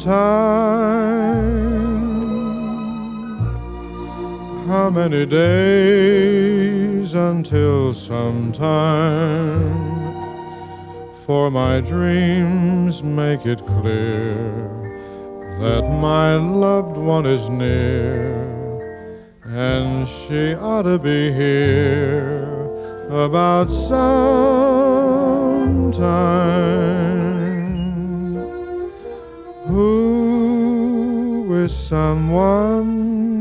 time? How many days until sometime? For my dreams make it clear that my loved one is near, and she ought to be here about sometime. Who is someone?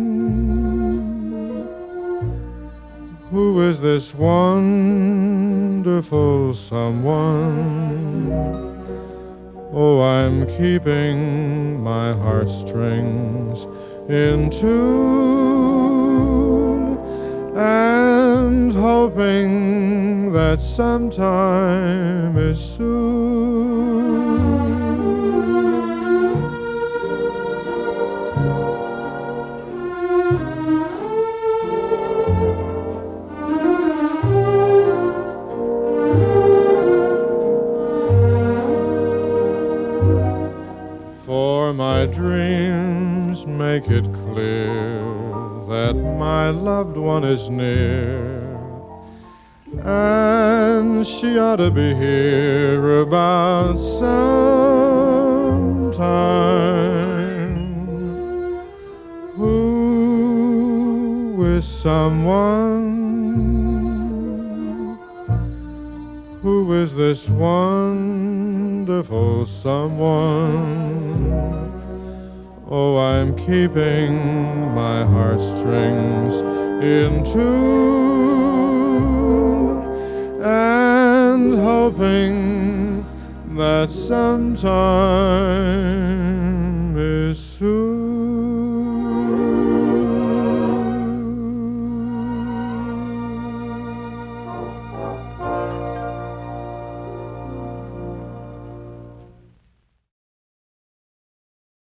Who is this wonderful someone? Oh, I'm keeping my heartstrings in tune and hoping that sometime is soon. For my dreams make it clear that my loved one is near, and she ought to be here about sometime. Who is someone? Who is this wonderful someone? Oh, I'm keeping my heartstrings in tune and hoping that sometime is soon.